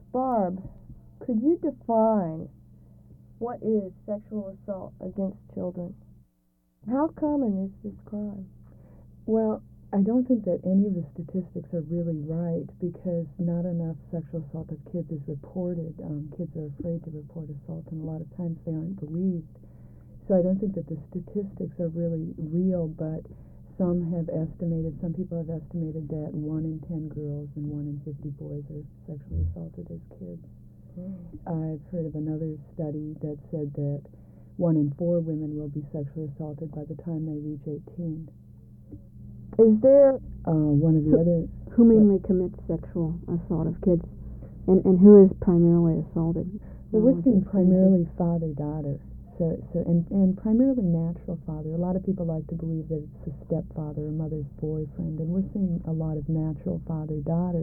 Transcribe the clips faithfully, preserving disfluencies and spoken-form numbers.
Barb, could you define what is sexual assault against children? How common is this crime? Well, I don't think that any of the statistics are really right because not enough sexual assault of kids is reported. Um, kids are afraid to report assault, and a lot of times they aren't believed. So I don't think that the statistics are really real, but some have estimated, some people have estimated that one in ten girls and one in fifty boys are sexually assaulted as kids. Mm. I've heard of another study that said that one in four women will be sexually assaulted by the time they reach eighteen. Is there uh, one of the who, other... Who mainly commits sexual assault of kids? And, and who is primarily assaulted? Well, we're seeing primarily father-daughter. So, so and, and primarily natural father. A lot of people like to believe that it's a stepfather or mother's boyfriend, and we're seeing a lot of natural father-daughter.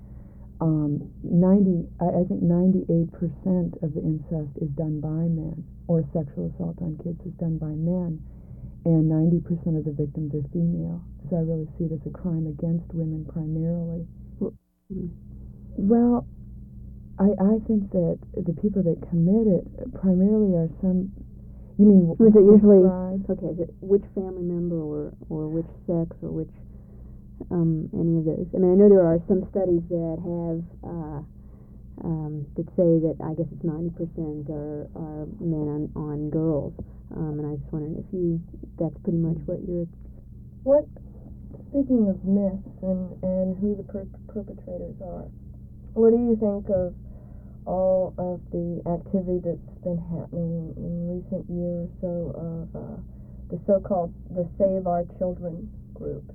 Um, ninety, I, I think ninety-eight percent of the incest is done by men, or sexual assault on kids is done by men, and ninety percent of the victims are female. So I really see it as a crime against women primarily. Mm-hmm. Well, I, I think that the people that commit it primarily are some. You mean? Is it usually rise? Okay? Is it which family member or or which sex or which um, any of those? I mean, I know there are some studies that have uh, um, that say that I guess it's ninety percent are are men on on girls, um, and I just wondered if you that's pretty much what you're. What? Speaking of myths and and who the per- perpetrators are, what do you think of all of the activity that's been happening in recent years or so of uh, the so-called the Save Our Children groups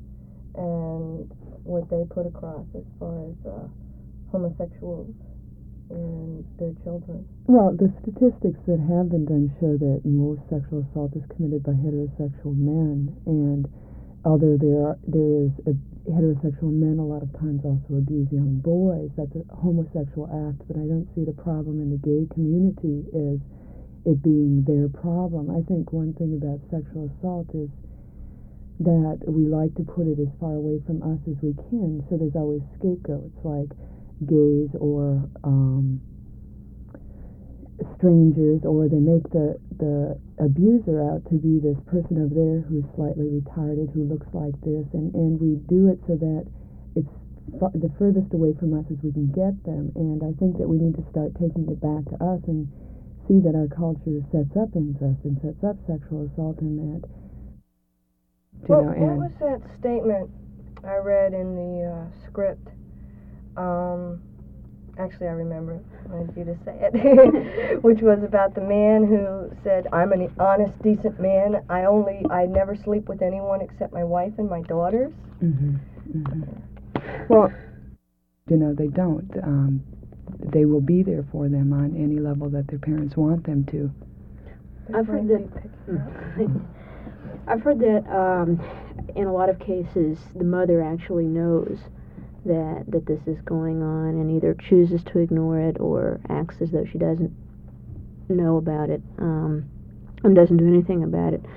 and what they put across as far as uh, homosexuals and their children? Well, the statistics that have been done show that most sexual assault is committed by heterosexual men, and although there are, there is a heterosexual men a lot of times also abuse young boys. That's a homosexual act, but I don't see the problem in the gay community as it being their problem. I think one thing about sexual assault is that we like to put it as far away from us as we can, so there's always scapegoats like gays or um, strangers, or they make the, the abuser out to be this person over there who's slightly retarded, who looks like this, and, and we do it so that it's f- the furthest away from us as we can get them. And I think that we need to start taking it back to us and see that our culture sets up incest and sets up sexual assault, and that you well, know, what and was that statement I read in the uh, script? Um, actually, I remember. I wanted you to say it, which was about the man who said, "I'm an honest, decent man. I only, I never sleep with anyone except my wife and my daughters." Mm-hmm. Mm-hmm. Well, you know, they don't. Um, they will be there for them on any level that their parents want them to. I've heard that. I've heard that um, in a lot of cases, the mother actually knows that that this is going on and either chooses to ignore it or acts as though she doesn't know about it um, and doesn't do anything about it.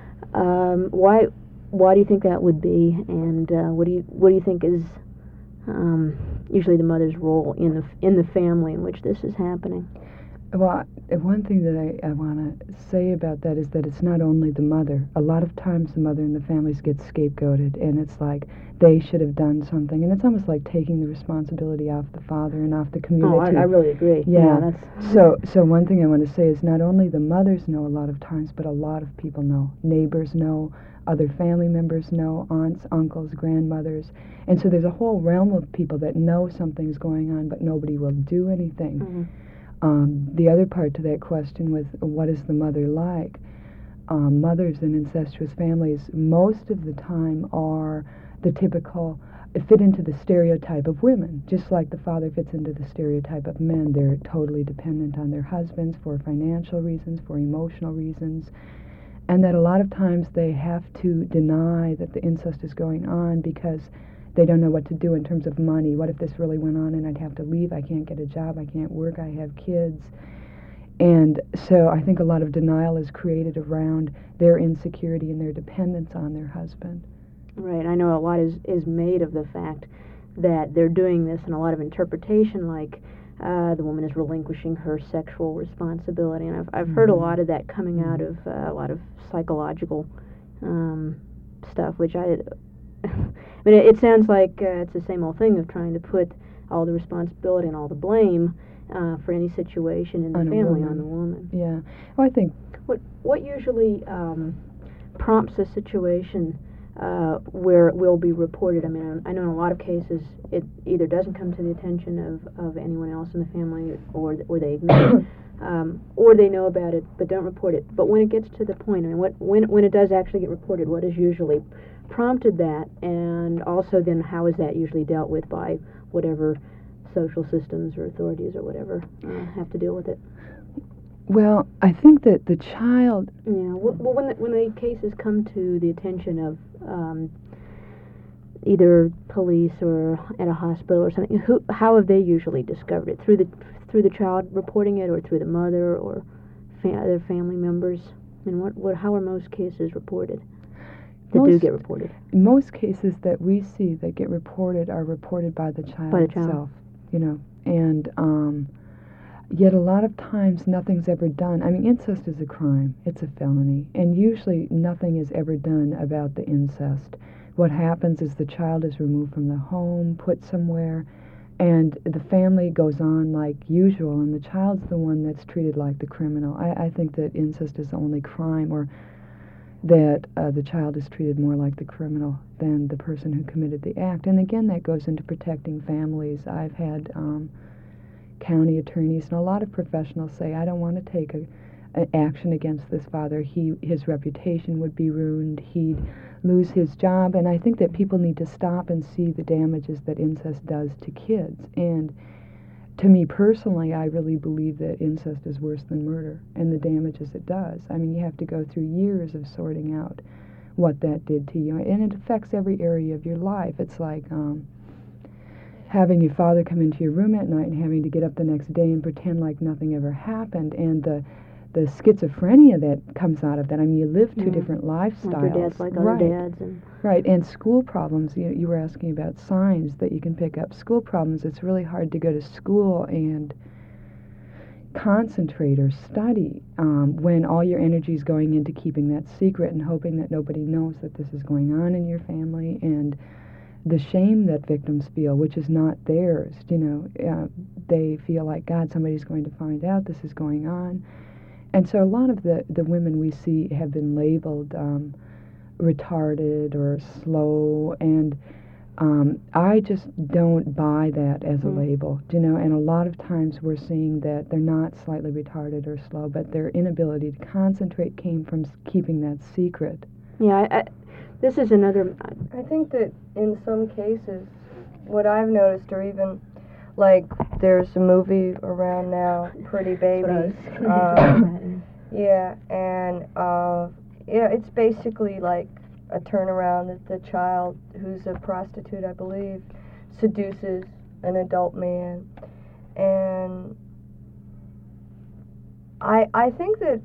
Um, why why do you think that would be? And uh, what do you what do you think is um, usually the mother's role in the in the family in which this is happening? Well, one thing that I, I want to say about that is that it's not only the mother. A lot of times the mother and the families get scapegoated, and it's like they should have done something, and it's almost like taking the responsibility off the father and off the community. Oh, I, I really agree. Yeah. yeah that's so, so one thing I want to say is not only the mothers know a lot of times, but a lot of people know. Neighbors know, other family members know, aunts, uncles, grandmothers, and so there's a whole realm of people that know something's going on, but nobody will do anything. Mm-hmm. Um, the other part to that question was, what is the mother like? Um, mothers in incestuous families most of the time are the typical, fit into the stereotype of women, just like the father fits into the stereotype of men. They're totally dependent on their husbands for financial reasons, for emotional reasons, and that a lot of times they have to deny that the incest is going on because they don't know what to do in terms of money. What if this really went on and I'd have to leave? I can't get a job. I can't work. I have kids. And so I think a lot of denial is created around their insecurity and their dependence on their husband. Right. I know a lot is, is made of the fact that they're doing this, and a lot of interpretation, like uh, the woman is relinquishing her sexual responsibility. And I've I've Mm-hmm. heard a lot of that coming Mm-hmm. out of uh, a lot of psychological um, stuff, which I. I mean, it, it sounds like uh, it's the same old thing of trying to put all the responsibility and all the blame uh, for any situation in the On a family woman. on the woman. Yeah. Well, I think What what usually um, prompts a situation uh, where it will be reported? I mean, I know in a lot of cases it either doesn't come to the attention of, of anyone else in the family, or or they ignore it, um, or they know about it but don't report it. But when it gets to the point, I mean, what when when it does actually get reported, what is usually prompted that, and also then how is that usually dealt with by whatever social systems or authorities or whatever uh, have to deal with it? Well, I think that the child. Yeah. Well, well when the, when the cases come to the attention of um, either police or at a hospital or something, who how have they usually discovered it? Through the through the child reporting it, or through the mother, or fa- other family members? I mean, what what how are most cases reported? That most, do get reported. Most cases that we see that get reported are reported by the child by the child. itself. You know, and. Um, Yet a lot of times nothing's ever done. I mean, incest is a crime. It's a felony. And usually nothing is ever done about the incest. What happens is the child is removed from the home, put somewhere, and the family goes on like usual, and the child's the one that's treated like the criminal. I, I think that incest is the only crime, or that uh, the child is treated more like the criminal than the person who committed the act. And again, that goes into protecting families. I've had... Um, county attorneys and a lot of professionals say, I don't want to take a, a action against this father. He his reputation would be ruined. He'd lose his job. And I think that people need to stop and see the damages that incest does to kids. And to me personally, I really believe that incest is worse than murder and the damages it does. I mean, you have to go through years of sorting out what that did to you. And it affects every area of your life. It's like... Um, having your father come into your room at night and having to get up the next day and pretend like nothing ever happened, and the the schizophrenia that comes out of that. I mean, you live two yeah. different lifestyles. Like your dad's like right. other dads. And right, and school problems. You, you were asking about signs that you can pick up. School problems, it's really hard to go to school and concentrate or study um, when all your energy is going into keeping that secret and hoping that nobody knows that this is going on in your family, and the shame that victims feel, which is not theirs. You know, uh, they feel like, God, somebody's going to find out this is going on. And so a lot of the, the women we see have been labeled um, retarded or slow, and um, I just don't buy that as a Mm. label, you know, and a lot of times we're seeing that they're not slightly retarded or slow, but their inability to concentrate came from s- keeping that secret. Yeah, I, I, this is another... I think that in some cases, what I've noticed, or even like there's a movie around now, Pretty Baby. um, yeah, and uh, yeah, it's basically like a turnaround that the child, who's a prostitute, I believe, seduces an adult man, and I I think that.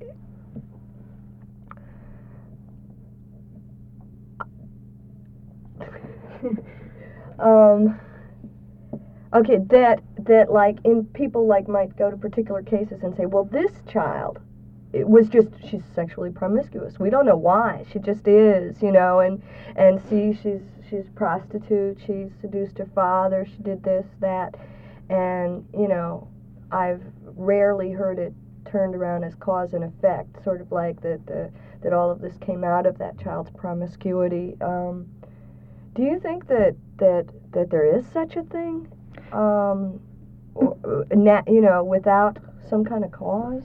um, okay, that that like in people like might go to particular cases and say, well, this child, it was just she's sexually promiscuous. We don't know why. She just is, you know, and and see she's she's a prostitute. She seduced her father. She did this, that, and you know, I've rarely heard it turned around as cause and effect, sort of like that the that all of this came out of that child's promiscuity. Um, do you think that that that there is such a thing, um, or, or, na- you know, without some kind of cause?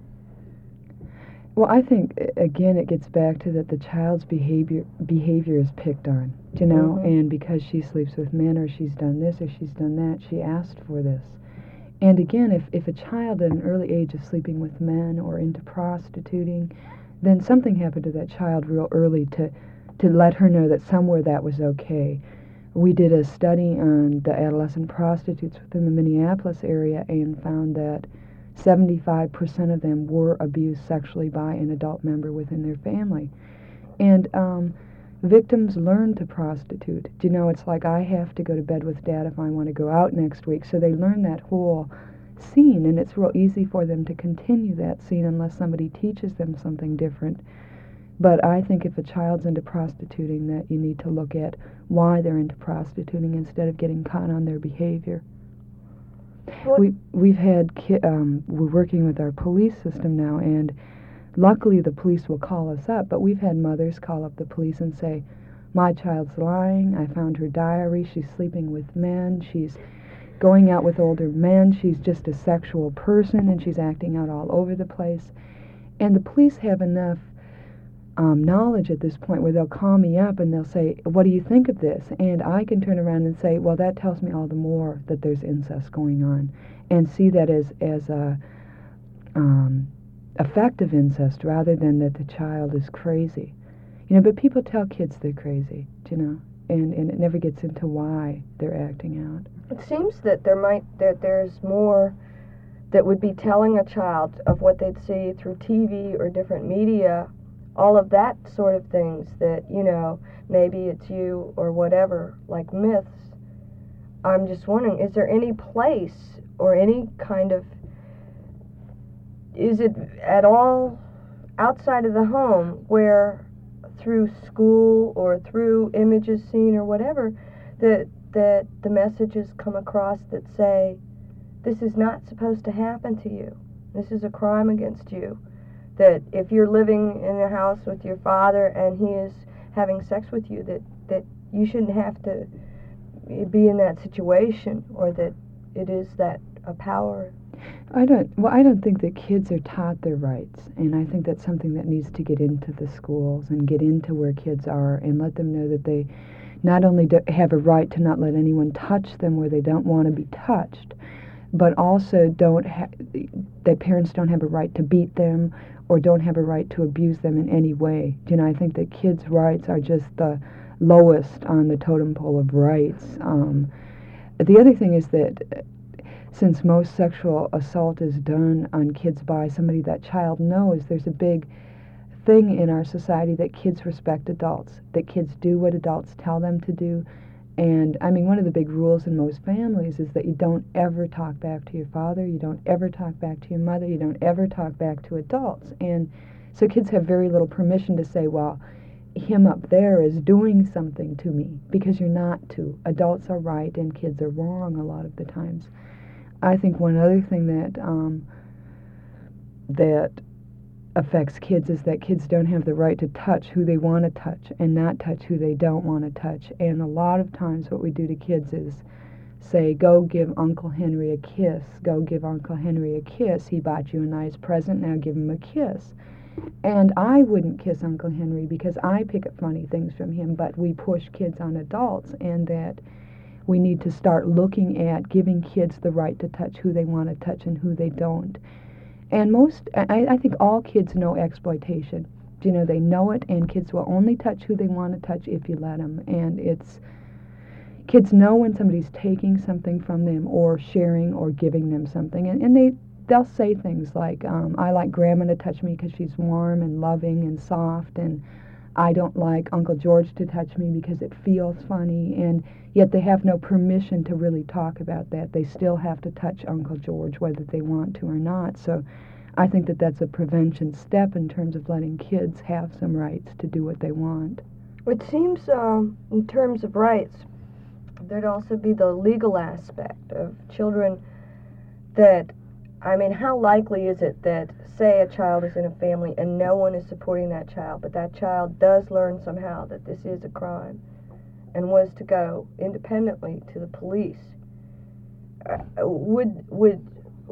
Well, I think a- again it gets back to that the child's behavior behavior is picked on, you know, Mhm. and because she sleeps with men or she's done this or she's done that, she asked for this. And again, if if a child at an early age is sleeping with men or into prostituting, then something happened to that child real early to to let her know that somewhere that was okay. We did a study on the adolescent prostitutes within the Minneapolis area and found that seventy-five percent of them were abused sexually by an adult member within their family. And um, victims learn to prostitute. Do you know, it's like I have to go to bed with Dad if I want to go out next week. So they learn that whole scene, and it's real easy for them to continue that scene unless somebody teaches them something different. But I think if a child's into prostituting, that you need to look at why they're into prostituting instead of getting caught on their behavior. What? We, we've had, ki- um, we're working with our police system now, and luckily the police will call us up, but we've had mothers call up the police and say, my child's lying, I found her diary, she's sleeping with men, she's going out with older men, she's just a sexual person, and she's acting out all over the place. And the police have enough um, knowledge at this point where they'll call me up and they'll say, what do you think of this? And I can turn around and say, well, that tells me all the more that there's incest going on, and see that as, as a um, effective incest rather than that the child is crazy. You know, but people tell kids they're crazy, you know, and, and it never gets into why they're acting out. It seems that there might that there's more that would be telling a child of what they'd see through T V or different media, all of that sort of things that, you know, maybe it's you or whatever, like myths. I'm just wondering, is there any place or any kind of, is it at all outside of the home where through school or through images seen or whatever that that the messages come across that say, this is not supposed to happen to you, this is a crime against you, that if you're living in a house with your father and he is having sex with you, that that you shouldn't have to be in that situation, or that it is that a power. I don't, well, I don't think that kids are taught their rights, and I think that's something that needs to get into the schools and get into where kids are and let them know that they not only do have a right to not let anyone touch them where they don't want to be touched, but also don't ha- that parents don't have a right to beat them or don't have a right to abuse them in any way. You know, I think that kids' rights are just the lowest on the totem pole of rights. Um, the other thing is that since most sexual assault is done on kids by somebody that child knows, there's a big thing in our society that kids respect adults, that kids do what adults tell them to do. And I mean, one of the big rules in most families is that you don't ever talk back to your father, you don't ever talk back to your mother, you don't ever talk back to adults. And so kids have very little permission to say, well, him up there is doing something to me, because you're not to. Adults are right and kids are wrong a lot of the times. I think one other thing that um, that affects kids is that kids don't have the right to touch who they want to touch and not touch who they don't want to touch. And a lot of times what we do to kids is say, go give Uncle Henry a kiss, go give Uncle Henry a kiss, he bought you a nice present, now give him a kiss. And I wouldn't kiss Uncle Henry because I pick up funny things from him, but we push kids on adults, and that we need to start looking at giving kids the right to touch who they want to touch and who they don't. And most, I, I think all kids know exploitation. You know, they know it, and kids will only touch who they want to touch if you let them. And it's, kids know when somebody's taking something from them or sharing or giving them something. And, and they, they'll say things like, um, I like Grandma to touch me because she's warm and loving and soft, and I don't like Uncle George to touch me because it feels funny. And yet they have no permission to really talk about that. They still have to touch Uncle George whether they want to or not. So I think that that's a prevention step in terms of letting kids have some rights to do what they want. It seems, um, in terms of rights, there'd also be the legal aspect of children that, I mean, how likely is it that, say, a child is in a family and no one is supporting that child, but that child does learn somehow that this is a crime and was to go independently to the police? Uh, would, would,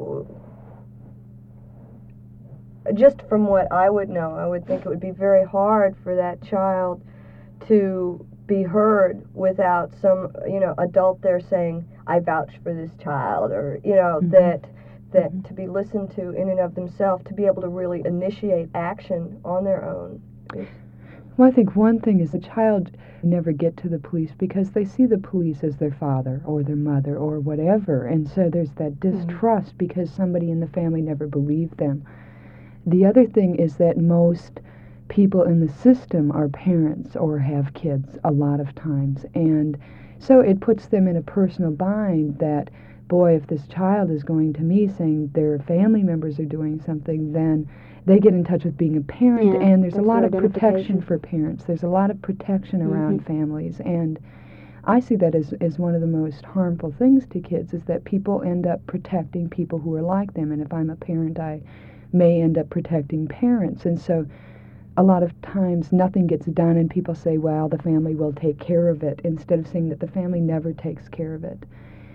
just from what I would know, I would think it would be very hard for that child to be heard without some, you know, adult there saying, I vouch for this child, or, you know, mm-hmm. that that mm-hmm. to be listened to in and of themselves, to be able to really initiate action on their own. Well, I think one thing is the child never get to the police because they see the police as their father or their mother or whatever, and so there's that distrust mm-hmm. because somebody in the family never believed them. The other thing is that most people in the system are parents or have kids a lot of times. And so it puts them in a personal bind that, boy, if this child is going to me saying their family members are doing something, then they get in touch with being a parent, Yeah, and there's a that's lot their of protection identification. for parents. There's a lot of protection around Mhm. families, and I see that as, as one of the most harmful things to kids, is that people end up protecting people who are like them. And if I'm a parent, I may end up protecting parents. And so a lot of times nothing gets done, and people say, well, the family will take care of it, instead of saying that the family never takes care of it.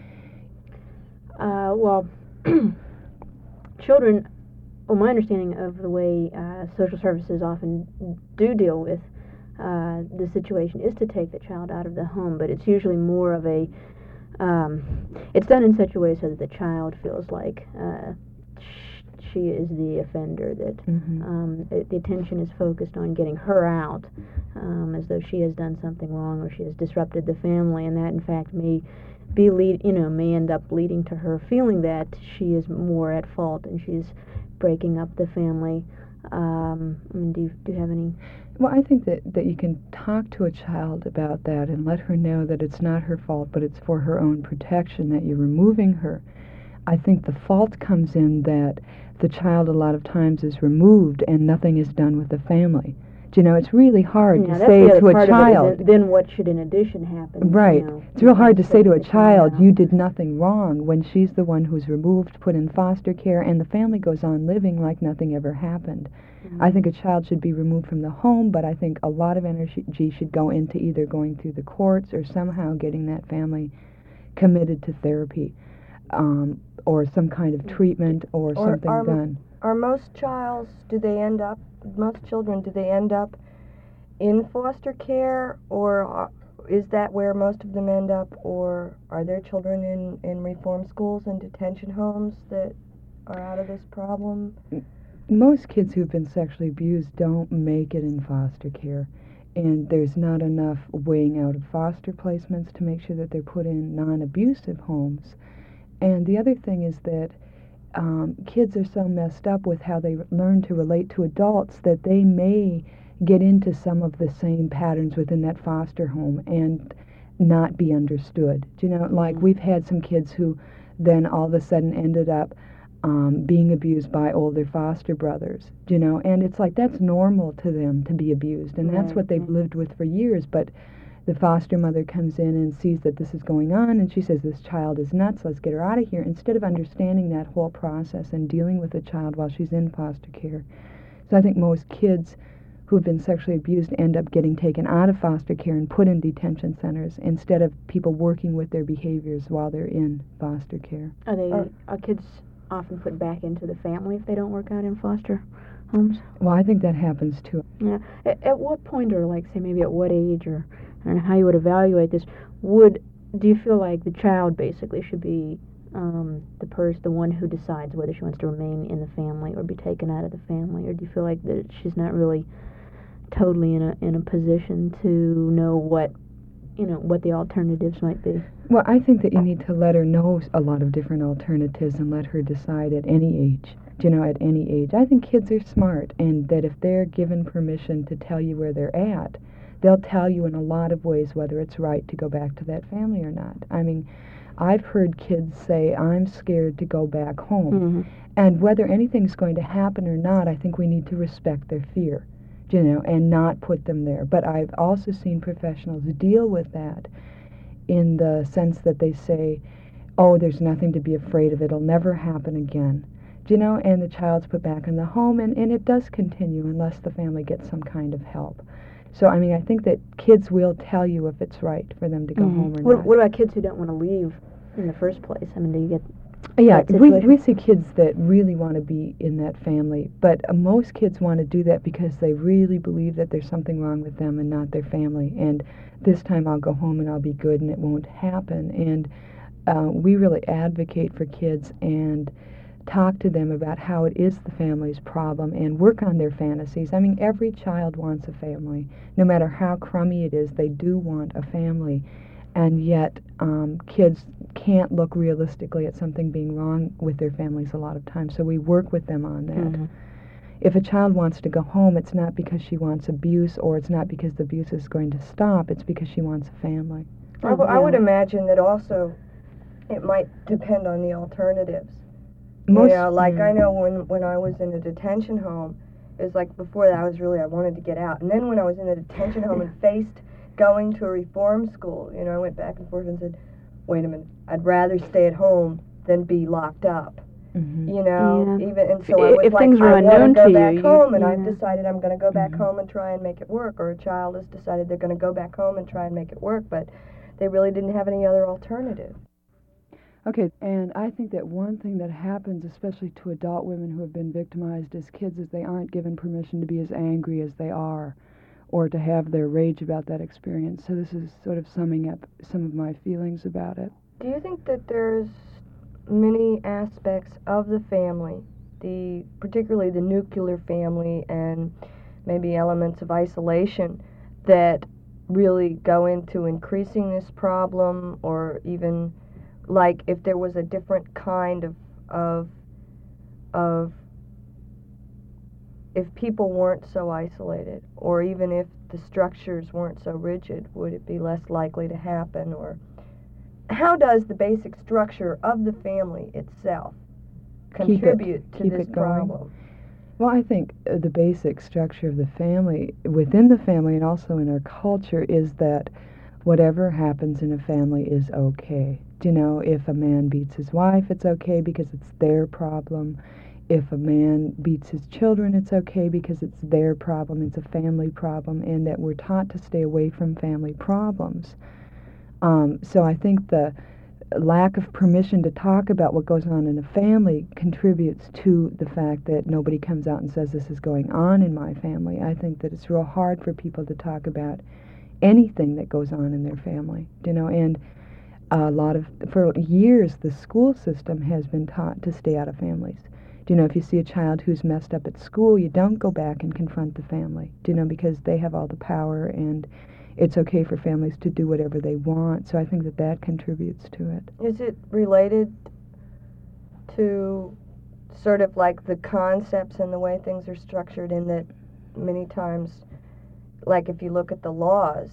Uh, well, children, well, my understanding of the way uh, social services often do deal with uh, the situation is to take the child out of the home, but it's usually more of a, um, it's done in such a way so that the child feels like uh, sh- she is the offender, that Mm-hmm. um, it, the attention is focused on getting her out, um, as though she has done something wrong or she has disrupted the family, and that in fact may be lead, you know, may end up leading to her feeling that she is more at fault and she's breaking up the family. Um, I mean, do you, do you have any? Well, I think that, that you can talk to a child about that and let her know that it's not her fault, but it's for her own protection that you're removing her. I think the fault comes in that the child a lot of times is removed and nothing is done with the family. Do you know, it's really hard Yeah, to that's say the other to a part of it, child. is that then what should in addition happen? Right. You know, It's real hard to besides say to a taking the child child, out? you did nothing wrong, when she's the one who's removed, put in foster care, and the family goes on living like nothing ever happened. Mhm. I think a child should be removed from the home, but I think a lot of energy should go into either going through the courts or somehow getting that family committed to therapy, um, or some kind of treatment or, Or something are, done. Are most childs, do they end up, most children, do they end up in foster care, or are, is that where most of them end up, or are there children in, in reform schools and detention homes that are out of this problem? Most kids who've been sexually abused don't make it in foster care, and there's not enough weighing out of foster placements to make sure that they're put in non-abusive homes. And the other thing is that um, kids are so messed up with how they learn to relate to adults that they may get into some of the same patterns within that foster home and not be understood. Do you know, like Mhm. we've had some kids who then all of a sudden ended up um, being abused by older foster brothers, you know, and it's like that's normal to them to be abused, and that's Right, what they've right. lived with for years. But the foster mother comes in and sees that this is going on, and she says, this child is nuts, let's get her out of here, instead of understanding that whole process and dealing with the child while she's in foster care. So I think most kids who have been sexually abused end up getting taken out of foster care and put in detention centers instead of people working with their behaviors while they're in foster care. Are they, Or- are kids often put back into the family if they don't work out in foster homes? Well, I think that happens too. Yeah. At, at what point, or like say maybe at what age, or I don't know how you would evaluate this, would, do you feel like the child basically should be um, the person, the one who decides whether she wants to remain in the family or be taken out of the family, or do you feel like that she's not really totally in a in a position to know what, you know, what the alternatives might be? Well, I think that you need to let her know a lot of different alternatives and let her decide at any age. You know, at any age. I think kids are smart, and that if they're given permission to tell you where they're at, they'll tell you in a lot of ways whether it's right to go back to that family or not. I mean, I've heard kids say, I'm scared to go back home. Mm-hmm. And whether anything's going to happen or not, I think we need to respect their fear, you know, and not put them there. But I've also seen professionals deal with that in the sense that they say, oh, there's nothing to be afraid of, it'll never happen again. You know, and the child's put back in the home, and, and it does continue unless the family gets some kind of help. So, I mean, I think that kids will tell you if it's right for them to go Mm-hmm. home or What, not. what about kids who don't want to leave in the first place? I mean, do you get Yeah, that we, situation? we see kids that really want to be in that family, but uh, most kids want to do that because they really believe that there's something wrong with them and not their family, and this time I'll go home and I'll be good and it won't happen. And uh, we really advocate for kids and talk to them about how it is the family's problem and work on their fantasies. I mean, every child wants a family. No matter how crummy it is, they do want a family. And yet, um, kids can't look realistically at something being wrong with their families a lot of times. So we work with them on that. Mm-hmm. If a child wants to go home, it's not because she wants abuse, or it's not because the abuse is going to stop. It's because she wants a family. I, w- I would imagine that also it might depend on the alternatives. Most, you know, like yeah. I know when, when I was in a detention home, it was like before that I was really, I wanted to get out. And then when I was in a detention home and faced going to a reform school, you know, I went back and forth and said, wait a minute, I'd rather stay at home than be locked up. Mm-hmm. You know, Yeah. even and so I- I was if like, things are I want to unknown go to back you, home, you- and I've yeah. decided I'm going to go back Mhm. home and try and make it work. Or a child has decided they're going to go back home and try and make it work, but they really didn't have any other alternative. Okay, and I think that one thing that happens, especially to adult women who have been victimized as kids, is they aren't given permission to be as angry as they are, or to have their rage about that experience. So this is sort of summing up some of my feelings about it. Do you think that there's many aspects of the family, the particularly the nuclear family, and maybe elements of isolation that really go into increasing this problem, or even like if there was a different kind of of of if people weren't so isolated, or even if the structures weren't so rigid, would it be less likely to happen? Or how does the basic structure of the family itself contribute keep it, to keep this it going. problem? Well, I think uh, the basic structure of the family, within the family and also in our culture, is that whatever happens in a family is okay. Do you know, if a man beats his wife, it's okay because it's their problem. If a man beats his children, it's okay because it's their problem. It's a family problem, and that we're taught to stay away from family problems. Um, so I think the lack of permission to talk about what goes on in a family contributes to the fact that nobody comes out and says this is going on in my family. I think that it's real hard for people to talk about anything that goes on in their family, you know, and a lot of, for years, the school system has been taught to stay out of families. Do you know, if you see a child who's messed up at school, you don't go back and confront the family, do you know, because they have all the power, and it's okay for families to do whatever they want. So I think that that contributes to it. Is it related to sort of like the concepts and the way things are structured, in that many times, like if you look at the laws,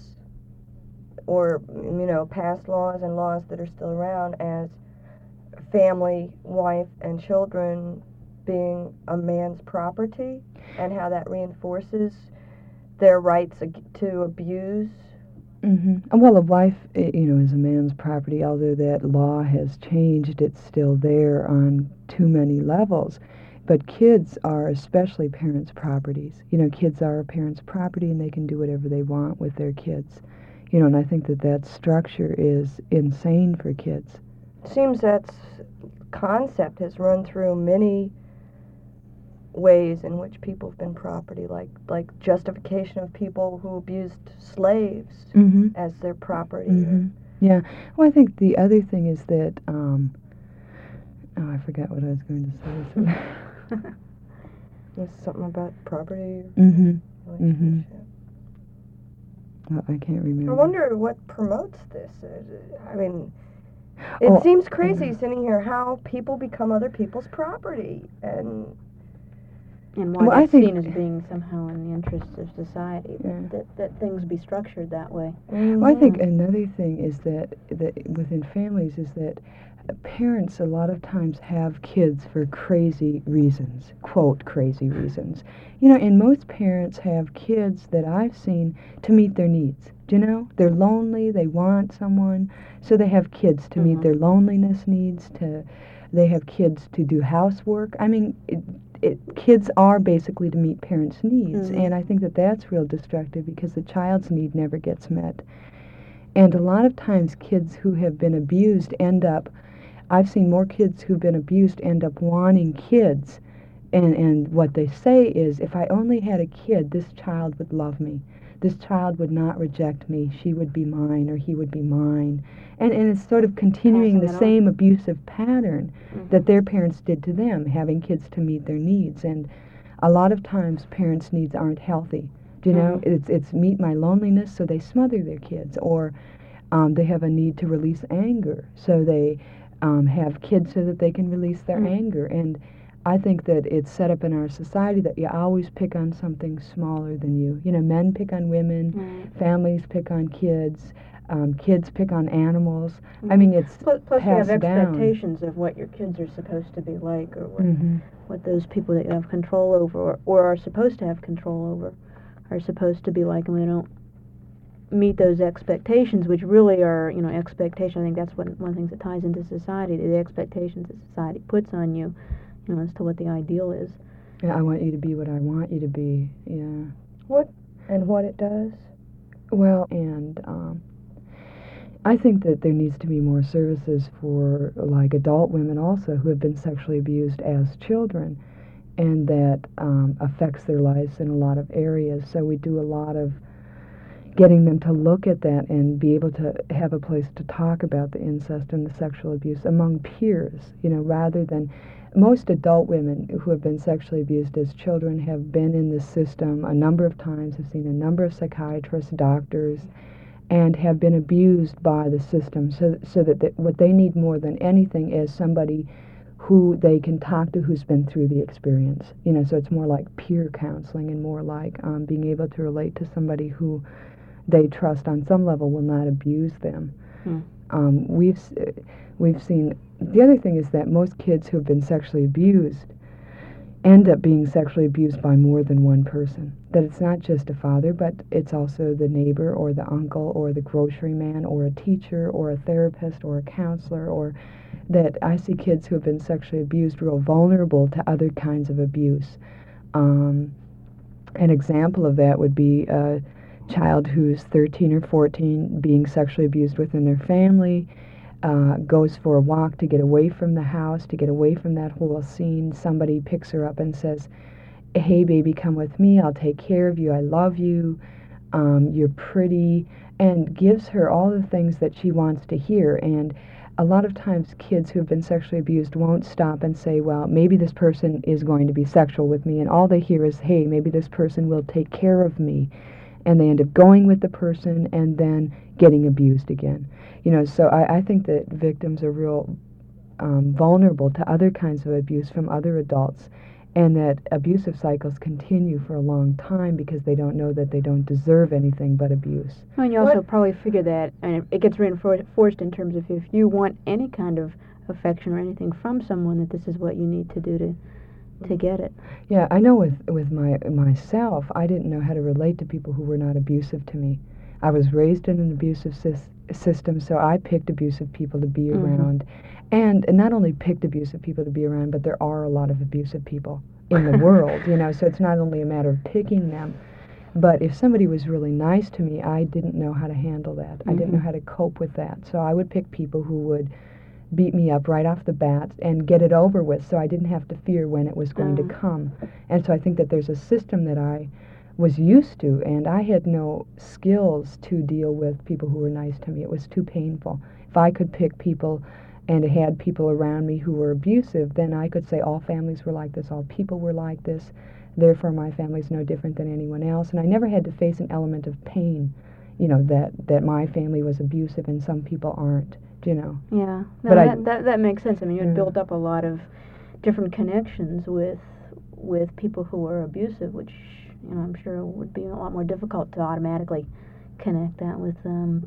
or, you know, past laws and laws that are still around, as family, wife, and children being a man's property, and how that reinforces their rights to abuse. Mm-hmm. Well, a wife, you know, is a man's property. Although that law has changed, it's still there on too many levels. But kids are especially parents' properties. You know, kids are a parent's property, and they can do whatever they want with their kids. You know, and I think that that structure is insane for kids. Seems that concept has run through many ways in which people have been property, like like justification of people who abused slaves mm-hmm. as their property. Mm-hmm. Yeah. Well, I think the other thing is that, um, oh, I forgot what I was going to say. Was something about property? Mm-hmm. Mm-hmm. Well, I can't remember. I wonder what promotes this. I mean, it oh, seems crazy yeah. sitting here how people become other people's property, and and why well, that's I think seen as being somehow in the interests of society, yeah. that, that, that things be structured that way. Mm-hmm. Well, I think another thing is that, that within families is that parents a lot of times have kids for crazy reasons, quote, crazy reasons. You know, and most parents have kids that I've seen to meet their needs. Do you know? They're lonely, they want someone, so they have kids to mm-hmm. meet their loneliness needs, to they have kids to do housework. I mean, it, it, kids are basically to meet parents' needs, mm-hmm. and I think that that's real destructive because the child's need never gets met. And a lot of times kids who have been abused end up, I've seen more kids who've been abused end up wanting kids, and, and what they say is, if I only had a kid, this child would love me. This child would not reject me. She would be mine, or he would be mine. And, and it's sort of continuing Passing the it same abusive pattern mm-hmm. that their parents did to them, having kids to meet their needs. And a lot of times parents' needs aren't healthy. Do you know? Mm-hmm. It's, it's meet my loneliness, so they smother their kids, or um, they have a need to release anger, so they um, have kids so that they can release their mm-hmm. anger. And I think that it's set up in our society that you always pick on something smaller than you. You know, men pick on women, Right. families pick on kids, um, kids pick on animals. Mm-hmm. I mean, it's plus, plus you have passed down. expectations of what your kids are supposed to be like, or what, Mm-hmm. what those people that you have control over, or, or are supposed to have control over, are supposed to be like, and we don't meet those expectations, which really are, you know, expectations. I think that's one one of the things that ties into society, the expectations that society puts on you, you know, as to what the ideal is. Yeah, I want you to be what I want you to be. Yeah. What and what it does? Well, and um, I think that there needs to be more services for like adult women also who have been sexually abused as children, and that um, affects their lives in a lot of areas. So we do a lot of getting them to look at that and be able to have a place to talk about the incest and the sexual abuse among peers, you know, rather than most adult women who have been sexually abused as children have been in the system a number of times, have seen a number of psychiatrists, doctors, and have been abused by the system, so, so that the, what they need more than anything is somebody who they can talk to who's been through the experience. You know, so it's more like peer counseling and more like um, being able to relate to somebody who they trust on some level will not abuse them. Hmm. Um, we've we've seen the other thing is that most kids who have been sexually abused end up being sexually abused by more than one person. That it's not just a father, but it's also the neighbor or the uncle or the grocery man or a teacher or a therapist or a counselor, or that I see kids who have been sexually abused real vulnerable to other kinds of abuse. Um, an example of that would be a child who's thirteen or fourteen being sexually abused within their family, uh, goes for a walk to get away from the house, to get away from that whole scene. Somebody picks her up and says, "Hey baby, come with me, I'll take care of you, I love you, um, you're pretty," and gives her all the things that she wants to hear. And a lot of times kids who have been sexually abused won't stop and say, well, maybe this person is going to be sexual with me, and all they hear is, hey, maybe this person will take care of me. And they end up going with the person and then getting abused again. You know, so I, I think that victims are real um, vulnerable to other kinds of abuse from other adults, and that abusive cycles continue for a long time because they don't know that they don't deserve anything but abuse. Well, and you also what? probably figure that, and it gets reinforced in terms of if you want any kind of affection or anything from someone, that this is what you need to do to to get it. Yeah, I know with with my myself, I didn't know how to relate to people who were not abusive to me. I was raised in an abusive sy- system, so I picked abusive people to be Mm-hmm. around. And, and not only picked abusive people to be around, but there are a lot of abusive people in the world, you know, so it's not only a matter of picking them, but if somebody was really nice to me, I didn't know how to handle that. Mm-hmm. I didn't know how to cope with that. So I would pick people who would beat me up right off the bat and get it over with, so I didn't have to fear when it was going Mm. to come. And so I think that there's a system that I was used to, and I had no skills to deal with people who were nice to me. It was too painful. If I could pick people and had people around me who were abusive, then I could say all families were like this, all people were like this, therefore my family's no different than anyone else. And I never had to face an element of pain, you know, that, that my family was abusive and some people aren't. You know. Yeah, no, but that, I, that that makes sense. I mean, you had yeah. built up a lot of different connections with with people who were abusive, which, you know, I'm sure would be a lot more difficult to automatically connect that with um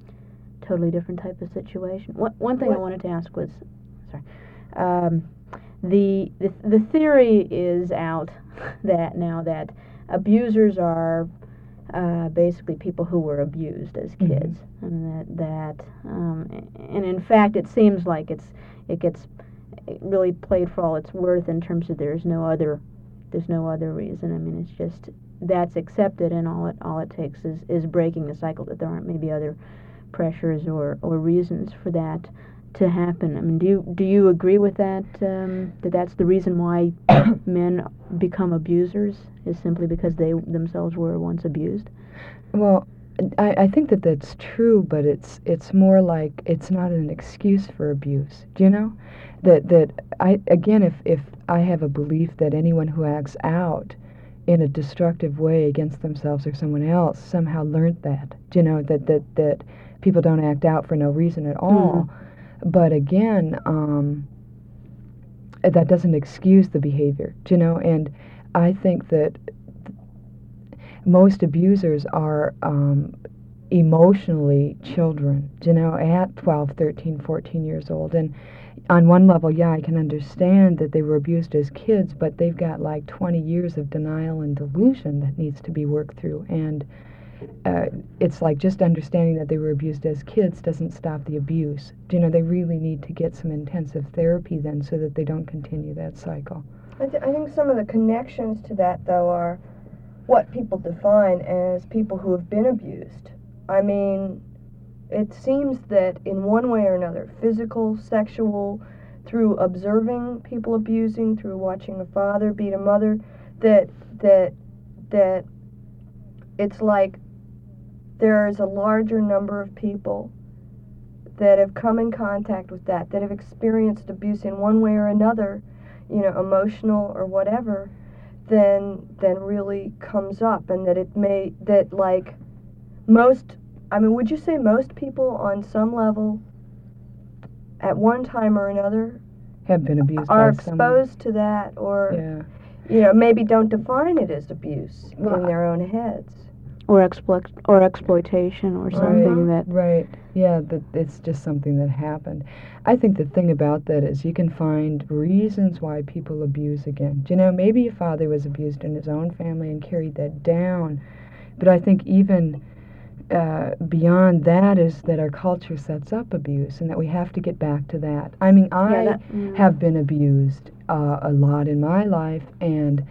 totally different type of situation. One one thing what? I wanted to ask was, sorry, um, the the the theory is out that now that abusers are Uh, basically people who were abused as kids, mm-hmm. and that that um, and in fact it seems like it's it gets really played for all it's worth in terms of there's no other there's no other reason. I mean, it's just that's accepted, and all it all it takes is, is breaking the cycle, that there aren't maybe other pressures or, or reasons for that to happen. I mean, do you do you agree with that? Um, that that's the reason why men become abusers, is simply because they themselves were once abused? Well, I, I think that that's true, but it's it's more like it's not an excuse for abuse. Do you know? That that I again, if if I have a belief that anyone who acts out in a destructive way against themselves or someone else somehow learned that. Do you know that that that people don't act out for no reason at all? Mm-hmm. But again, um, that doesn't excuse the behavior, do you know? And I think that most abusers are um, emotionally children, you know, at twelve, thirteen, fourteen years old. And on one level, yeah, I can understand that they were abused as kids, but they've got like twenty years of denial and delusion that needs to be worked through. And uh, it's like just understanding that they were abused as kids doesn't stop the abuse. You know, they really need to get some intensive therapy then so that they don't continue that cycle. I, th- I think some of the connections to that, though, are what people define as people who have been abused. I mean, it seems that in one way or another, physical, sexual, through observing people abusing, through watching a father beat a mother, that that that it's like there's a larger number of people that have come in contact with that, that have experienced abuse in one way or another, you know, emotional or whatever, then then really comes up, and that it may, that like most, I mean, would you say most people on some level at one time or another have been abused are by exposed someone. to that, or Yeah. you know, maybe don't define it as abuse Well, in their own heads? Or exploit or exploitation or something that Right, yeah, that it's just something that happened. I think the thing about that is you can find reasons why people abuse again. Do you know, maybe a father was abused in his own family and carried that down, but I think even uh, beyond that is that our culture sets up abuse and that we have to get back to that. I mean, I yeah, that, mm. have been abused uh, a lot in my life, and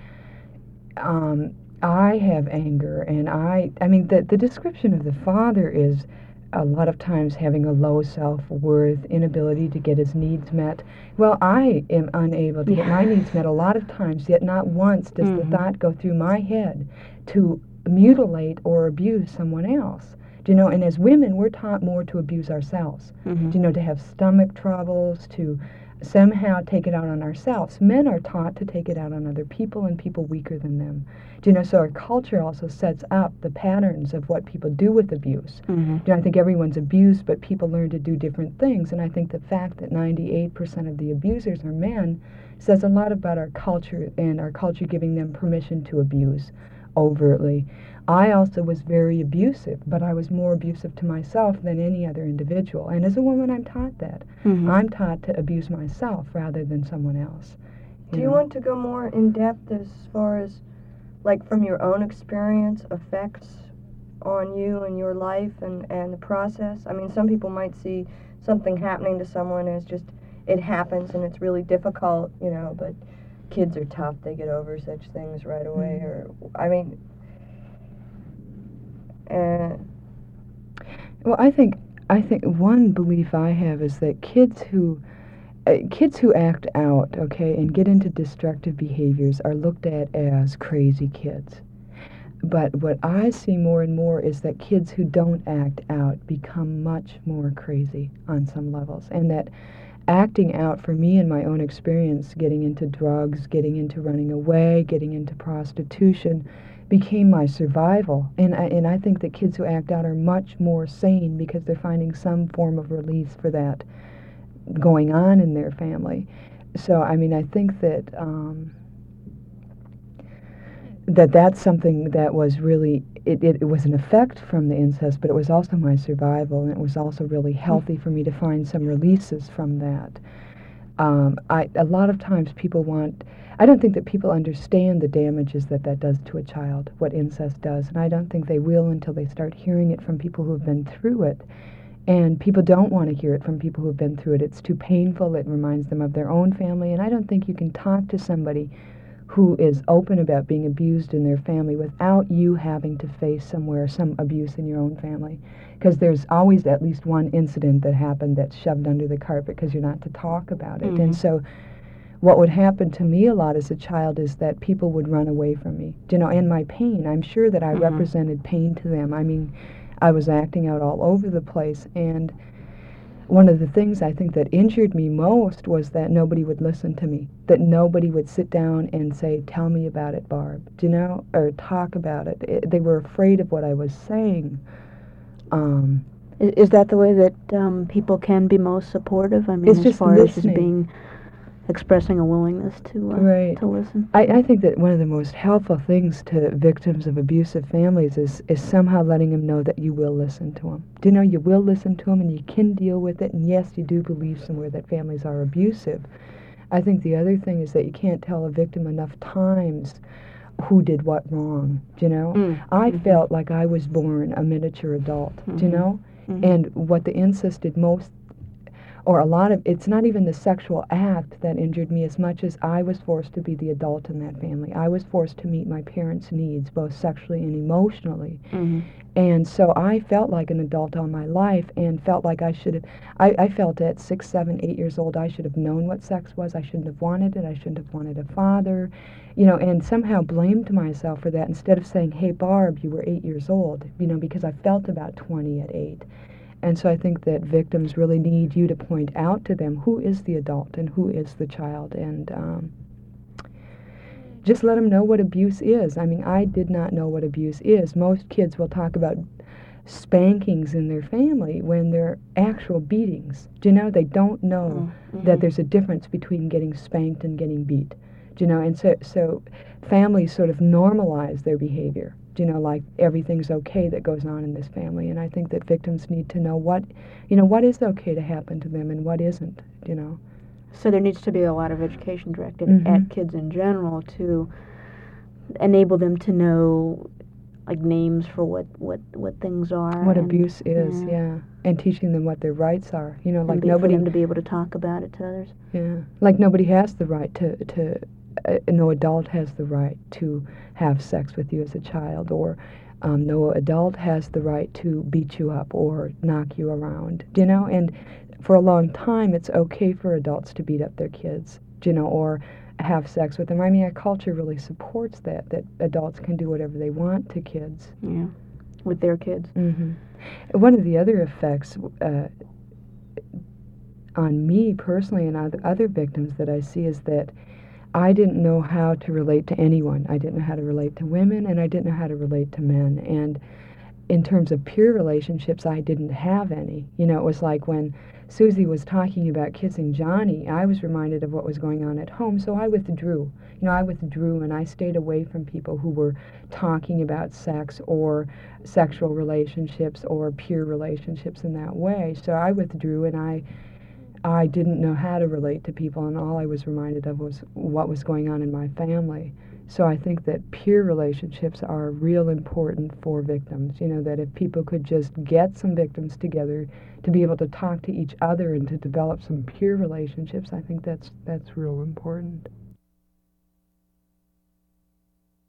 um, I have anger, and I, I mean, the, the description of the father is a lot of times having a low self-worth, inability to get his needs met. Well, I am unable to yeah. get my needs met a lot of times, yet not once does mm-hmm. the thought go through my head to mutilate or abuse someone else. Do you know, and as women, we're taught more to abuse ourselves. Mm-hmm. Do you know, to have stomach troubles, to somehow take it out on ourselves. Men are taught to take it out on other people and people weaker than them. Do you know, so our culture also sets up the patterns of what people do with abuse. Mm-hmm. Do you know, I think everyone's abused, but people learn to do different things. And I think the fact that ninety-eight percent of the abusers are men says a lot about our culture, and our culture giving them permission to abuse overtly. I also was very abusive, but I was more abusive to myself than any other individual. And as a woman, I'm taught that. Mm-hmm. I'm taught to abuse myself rather than someone else. You Do you know? want to go more in depth as far as, like, from your own experience, effects on you and your life and, and the process? I mean, some people might see something happening to someone as just, it happens and it's really difficult, you know, but kids are tough, they get over such things right away. Mm-hmm. Or, I mean, uh, well, I think I think one belief I have is that kids who uh, kids who act out, okay, and get into destructive behaviors are looked at as crazy kids. But what I see more and more is that kids who don't act out become much more crazy on some levels, and that acting out, for me in my own experience, getting into drugs, getting into running away, getting into prostitution, became my survival. And I, and I think that kids who act out are much more sane because they're finding some form of release for that going on in their family. So, I mean, I think that um, that that's something that was really, it, it, it was an effect from the incest, but it was also my survival, and it was also really healthy for me to find some releases from that. Um, I, a lot of times people want, I don't think that people understand the damages that that does to a child, what incest does, and I don't think they will until they start hearing it from people who have been through it. And people don't want to hear it from people who have been through it. It's too painful, it reminds them of their own family, and I don't think you can talk to somebody who is open about being abused in their family without you having to face somewhere some abuse in your own family. Because there's always at least one incident that happened that's shoved under the carpet because you're not to talk about it. Mm-hmm. And so what would happen to me a lot as a child is that people would run away from me. You know, and my pain, I'm sure that I mm-hmm. represented pain to them. I mean, I was acting out all over the place, and one of the things I think that injured me most was that nobody would listen to me, that nobody would sit down and say, tell me about it, Barb, do you know, or talk about it. it they were afraid of what I was saying. Um, is, is that the way that um, people can be most supportive? I mean, it's as just far listening. as just being expressing a willingness to uh, Right. to listen. I, I think that one of the most helpful things to victims of abusive families is, is somehow letting them know that you will listen to them. Do you know you will listen to them and you can deal with it, and yes, you do believe somewhere that families are abusive. I think the other thing is that you can't tell a victim enough times who did what wrong, do you know? Mm. I Mhm. felt like I was born a miniature adult, do you Mhm. know? Mhm. And what the incest did most, or a lot of, it's not even the sexual act that injured me as much as I was forced to be the adult in that family. I was forced to meet my parents' needs, both sexually and emotionally. Mhm. And so I felt like an adult all my life and felt like I should have, I, I felt at six, seven, eight years old I should have known what sex was. I shouldn't have wanted it. I shouldn't have wanted a father, you know, and somehow blamed myself for that instead of saying, hey, Barb, you were eight years old, you know, because I felt about twenty at eight. And so I think that victims really need you to point out to them who is the adult and who is the child, and um, just let them know what abuse is. I mean, I did not know what abuse is. Most kids will talk about spankings in their family when they're actual beatings. Do you know? They don't know Mm-hmm. that there's a difference between getting spanked and getting beat. Do you know? And so, so families sort of normalize their behavior. Do you know, like everything's okay that goes on in this family. And I think that victims need to know what, you know, what is okay to happen to them and what isn't, you know. So there needs to be a lot of education directed Mhm. at kids in general to enable them to know, like, names for what, what, what things are. What and, abuse is, yeah. yeah. And teaching them what their rights are. You know, And like be, nobody... for them to be able to talk about it to others. Yeah. Like nobody has the right to... to uh, no adult has the right to have sex with you as a child, or um, no adult has the right to beat you up or knock you around, do you know? And for a long time, it's okay for adults to beat up their kids, do you know, or have sex with them. I mean, our culture really supports that, that adults can do whatever they want to kids. Yeah, with their kids. Mm-hmm. One of the other effects uh, on me personally and other, other victims that I see is that I didn't know how to relate to anyone. I didn't know how to relate to women, and I didn't know how to relate to men. And in terms of peer relationships, I didn't have any. You know, it was like when Susie was talking about kissing Johnny, I was reminded of what was going on at home, so I withdrew. You know, I withdrew and I stayed away from people who were talking about sex or sexual relationships or peer relationships in that way. So I withdrew, and I I didn't know how to relate to people, and all I was reminded of was what was going on in my family. So I think that peer relationships are real important for victims. You know, that if people could just get some victims together to be able to talk to each other and to develop some peer relationships, I think that's that's real important.